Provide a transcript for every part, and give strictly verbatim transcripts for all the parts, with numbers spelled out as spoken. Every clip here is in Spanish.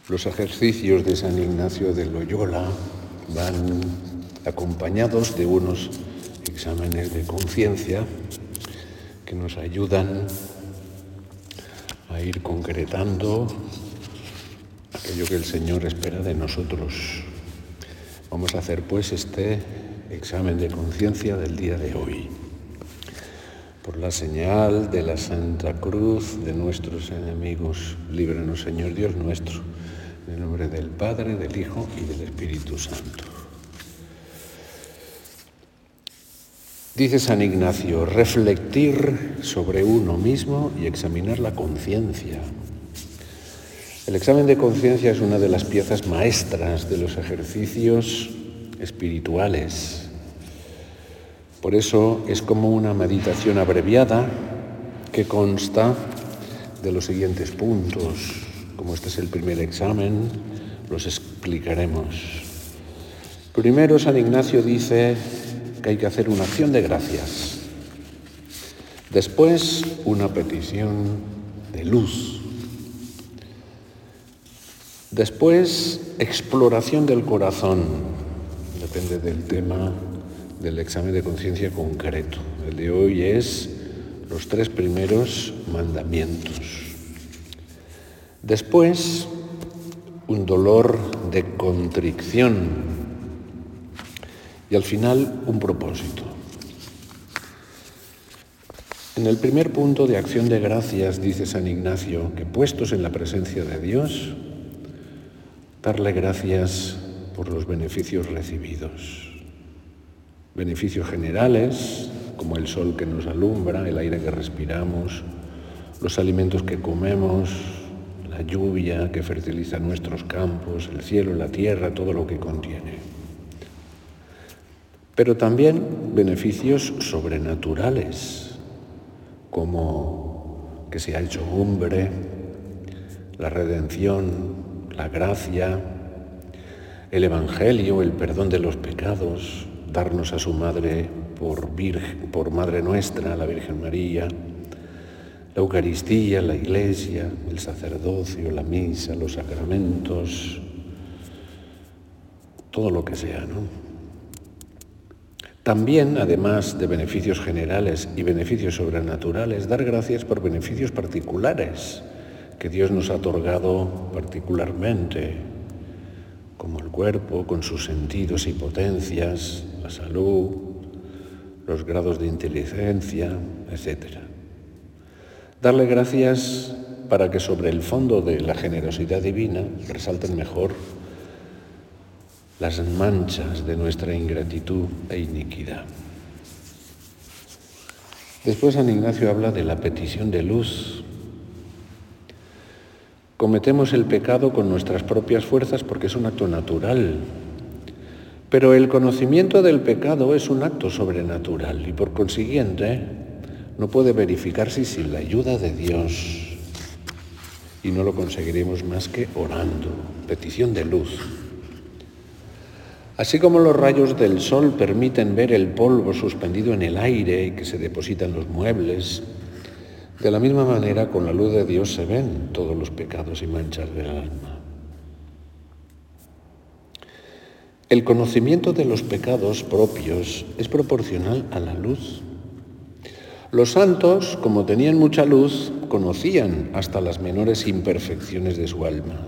Los ejercicios de San Ignacio de Loyola van acompañados de unos exámenes de conciencia que nos ayudan a ir concretando aquello que el Señor espera de nosotros. Vamos a hacer pues este examen de conciencia del día de hoy. Por la señal de la Santa Cruz de nuestros enemigos, líbranos, Señor Dios nuestro, en el nombre del Padre, del Hijo y del Espíritu Santo. Dice San Ignacio, reflectir sobre uno mismo y examinar la conciencia. El examen de conciencia es una de las piezas maestras de los ejercicios espirituales. Por eso es como una meditación abreviada que consta de los siguientes puntos. Como este es el primer examen, los explicaremos. Primero, San Ignacio dice que hay que hacer una acción de gracias. Después, una petición de luz. Después, exploración del corazón. Depende del tema del examen de conciencia concreto. El de hoy es los tres primeros mandamientos. Después, un dolor de contrición. Y al final, un propósito. En el primer punto de acción de gracias, dice San Ignacio, que puestos en la presencia de Dios, darle gracias por los beneficios recibidos. Beneficios generales, como el sol que nos alumbra, el aire que respiramos, los alimentos que comemos, la lluvia que fertiliza nuestros campos, el cielo, la tierra, todo lo que contiene. Pero también beneficios sobrenaturales, como que se ha hecho hombre, la redención, la gracia, el Evangelio, el perdón de los pecados, darnos a su madre por, virgen, por Madre Nuestra, la Virgen María, la Eucaristía, la Iglesia, el sacerdocio, la misa, los sacramentos, todo lo que sea, ¿no? También, además de beneficios generales y beneficios sobrenaturales, dar gracias por beneficios particulares que Dios nos ha otorgado particularmente, como el cuerpo, con sus sentidos y potencias, la salud, los grados de inteligencia, etcétera. Darle gracias para que sobre el fondo de la generosidad divina resalten mejor las manchas de nuestra ingratitud e iniquidad. Después San Ignacio habla de la petición de luz. Cometemos el pecado con nuestras propias fuerzas porque es un acto natural, pero el conocimiento del pecado es un acto sobrenatural y por consiguiente no puede verificarse sin la ayuda de Dios y no lo conseguiremos más que orando, petición de luz. Así como los rayos del sol permiten ver el polvo suspendido en el aire y que se deposita en los muebles, de la misma manera, con la luz de Dios se ven todos los pecados y manchas del alma. El conocimiento de los pecados propios es proporcional a la luz. Los santos, como tenían mucha luz, conocían hasta las menores imperfecciones de su alma.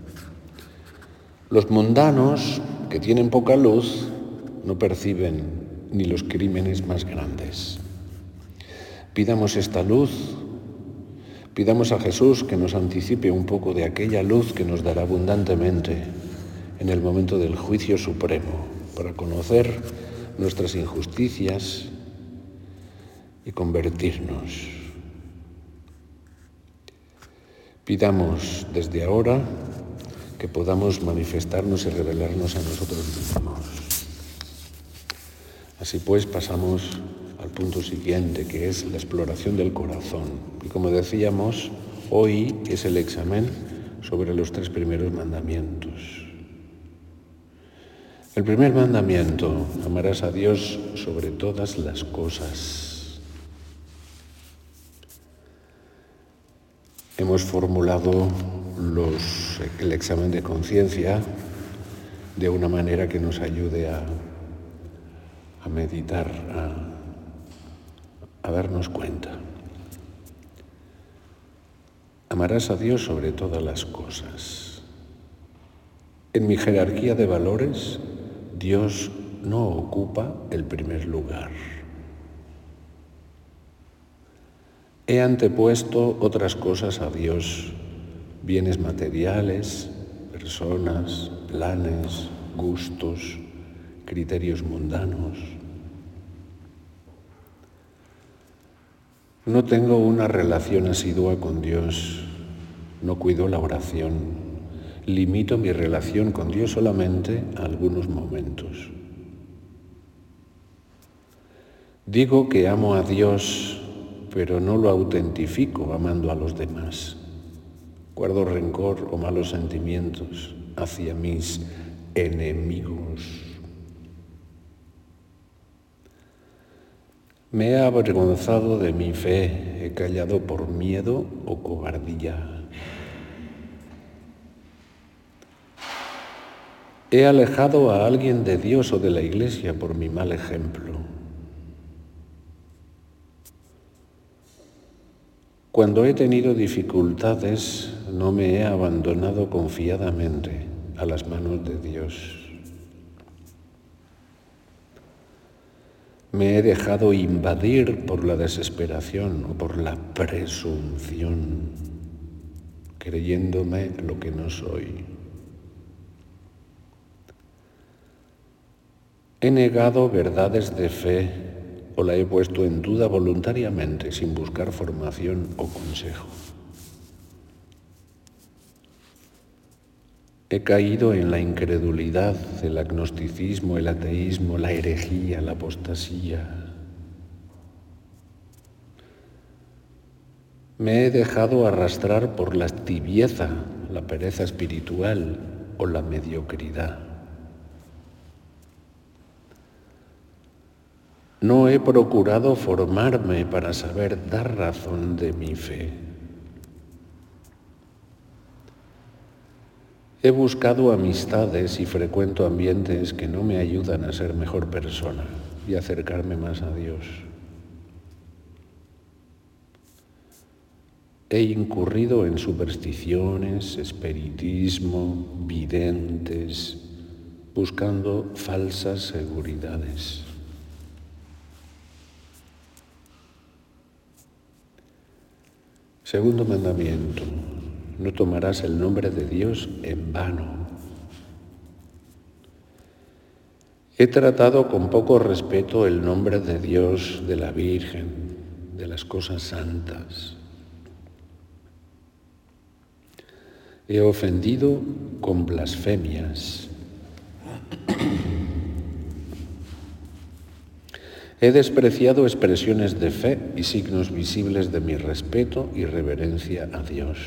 Los mundanos, que tienen poca luz, no perciben ni los crímenes más grandes. Pidamos esta luz. Pidamos a Jesús que nos anticipe un poco de aquella luz que nos dará abundantemente en el momento del juicio supremo, para conocer nuestras injusticias y convertirnos. Pidamos desde ahora que podamos manifestarnos y revelarnos a nosotros mismos. Así pues, pasamos al punto siguiente, que es la exploración del corazón. Y como decíamos, hoy es el examen sobre los tres primeros mandamientos. El primer mandamiento, amarás a Dios sobre todas las cosas. Hemos formulado los, el examen de conciencia de una manera que nos ayude a, a meditar, a, a darnos cuenta. Amarás a Dios sobre todas las cosas. En mi jerarquía de valores, Dios no ocupa el primer lugar. He antepuesto otras cosas a Dios, bienes materiales, personas, planes, gustos, criterios mundanos. No tengo una relación asidua con Dios, no cuido la oración, limito mi relación con Dios solamente a algunos momentos. Digo que amo a Dios, pero no lo autentifico amando a los demás. Guardo rencor o malos sentimientos hacia mis enemigos. Me he avergonzado de mi fe, he callado por miedo o cobardía. He alejado a alguien de Dios o de la Iglesia por mi mal ejemplo. Cuando he tenido dificultades, no me he abandonado confiadamente a las manos de Dios. Me he dejado invadir por la desesperación o por la presunción, creyéndome lo que no soy. He negado verdades de fe o la he puesto en duda voluntariamente sin buscar formación o consejo. He caído en la incredulidad, el agnosticismo, el ateísmo, la herejía, la apostasía. Me he dejado arrastrar por la tibieza, la pereza espiritual o la mediocridad. No he procurado formarme para saber dar razón de mi fe. He buscado amistades y frecuento ambientes que no me ayudan a ser mejor persona y acercarme más a Dios. He incurrido en supersticiones, espiritismo, videntes, buscando falsas seguridades. Segundo mandamiento, no tomarás el nombre de Dios en vano. He tratado con poco respeto el nombre de Dios, de la Virgen, de las cosas santas. He ofendido con blasfemias. He despreciado expresiones de fe y signos visibles de mi respeto y reverencia a Dios.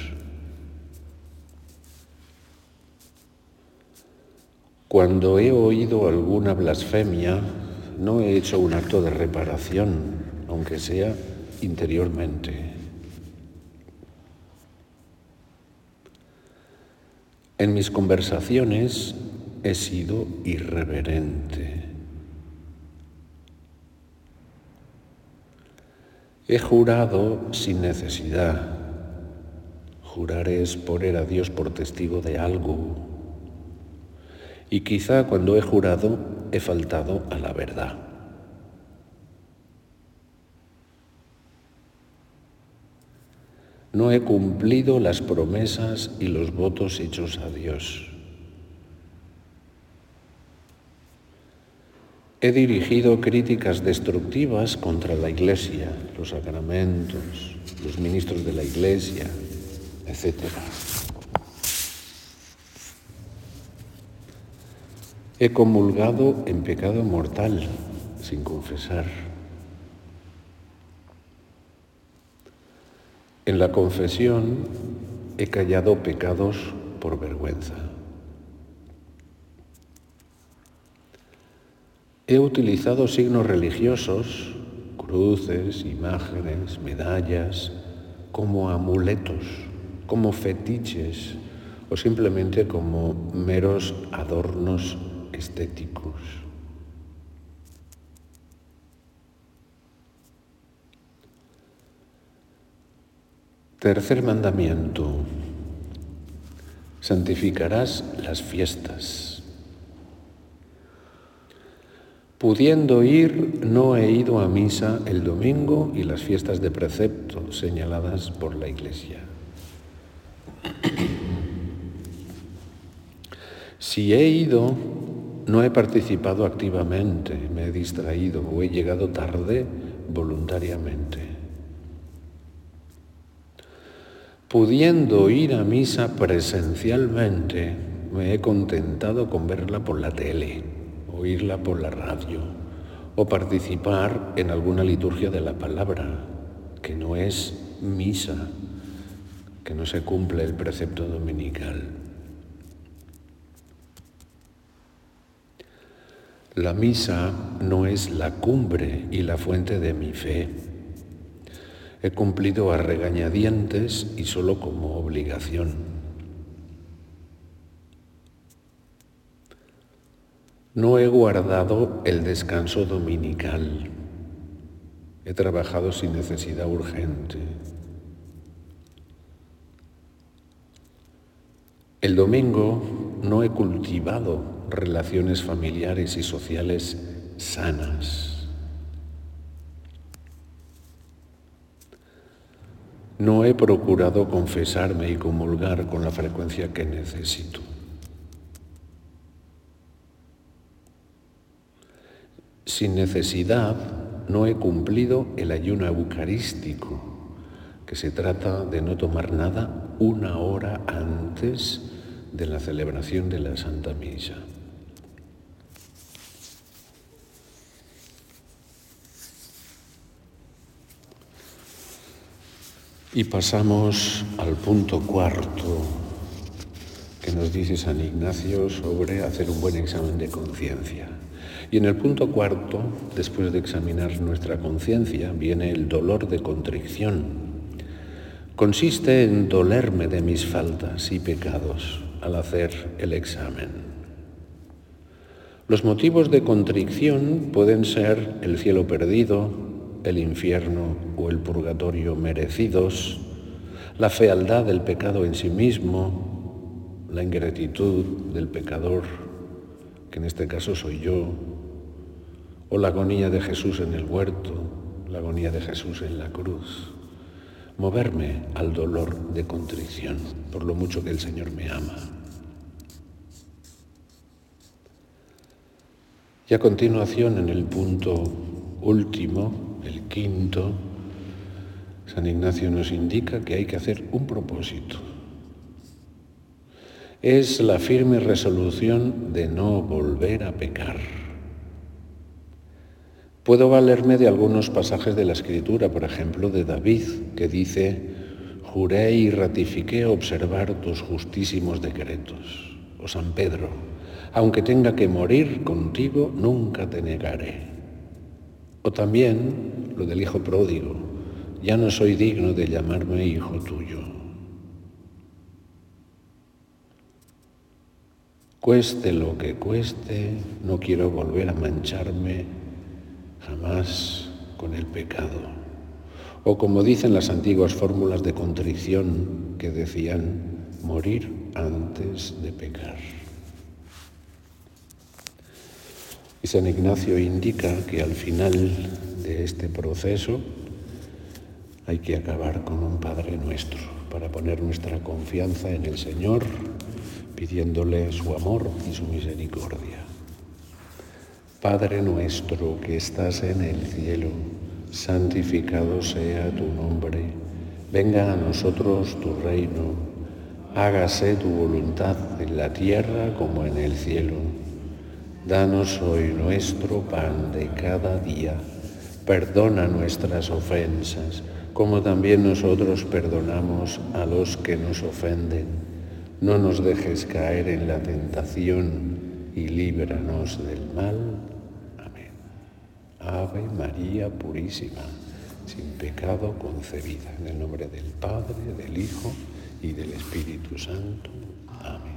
Cuando he oído alguna blasfemia, no he hecho un acto de reparación, aunque sea interiormente. En mis conversaciones he sido irreverente. He jurado sin necesidad. Jurar es poner a Dios por testigo de algo. Y quizá cuando he jurado he faltado a la verdad. No he cumplido las promesas y los votos hechos a Dios. He dirigido críticas destructivas contra la Iglesia, los sacramentos, los ministros de la Iglesia, etcétera. He comulgado en pecado mortal, sin confesar. En la confesión he callado pecados por vergüenza. He utilizado signos religiosos, cruces, imágenes, medallas, como amuletos como fetiches o simplemente como meros adornos estéticos. Tercer mandamiento: santificarás las fiestas. Pudiendo ir, no he ido a misa el domingo y las fiestas de precepto señaladas por la Iglesia. Si he ido, no he participado activamente, me he distraído o he llegado tarde voluntariamente. Pudiendo ir a misa presencialmente, me he contentado con verla por la tele, oírla por la radio o participar en alguna liturgia de la palabra, que no es misa, que no se cumple el precepto dominical. La misa no es la cumbre y la fuente de mi fe. He cumplido a regañadientes y solo como obligación. No he guardado el descanso dominical. He trabajado sin necesidad urgente. El domingo no he cultivado relaciones familiares y sociales sanas. No he procurado confesarme y comulgar con la frecuencia que necesito. Sin necesidad, no he cumplido el ayuno eucarístico, que se trata de no tomar nada una hora antes de la celebración de la Santa Misa. Y pasamos al punto cuarto que nos dice San Ignacio sobre hacer un buen examen de conciencia. Y en el punto cuarto, después de examinar nuestra conciencia, viene el dolor de contrición. Consiste en dolerme de mis faltas y pecados al hacer el examen. Los motivos de contrición pueden ser el cielo perdido, el infierno o el purgatorio merecidos, la fealdad del pecado en sí mismo, la ingratitud del pecador, que en este caso soy yo, o la agonía de Jesús en el huerto, la agonía de Jesús en la cruz. Moverme al dolor de contrición por lo mucho que el Señor me ama. Y a continuación, en el punto último, el quinto, San Ignacio nos indica que hay que hacer un propósito. Es la firme resolución de no volver a pecar. Puedo valerme de algunos pasajes de la Escritura, por ejemplo, de David, que dice: «Juré y ratifiqué observar tus justísimos decretos». O San Pedro: «Aunque tenga que morir contigo, nunca te negaré». O también lo del hijo pródigo: «Ya no soy digno de llamarme hijo tuyo». Cueste lo que cueste, no quiero volver a mancharme jamás con el pecado. O como dicen las antiguas fórmulas de contrición que decían: morir antes de pecar. Y San Ignacio indica que al final de este proceso hay que acabar con un Padre Nuestro para poner nuestra confianza en el Señor, pidiéndole su amor y su misericordia. Padre nuestro que estás en el cielo, santificado sea tu nombre. Venga a nosotros tu reino. Hágase tu voluntad en la tierra como en el cielo. Danos hoy nuestro pan de cada día. Perdona nuestras ofensas, como también nosotros perdonamos a los que nos ofenden. No nos dejes caer en la tentación y líbranos del mal. Amén. Ave María Purísima, sin pecado concebida. En el nombre del Padre, del Hijo y del Espíritu Santo. Amén.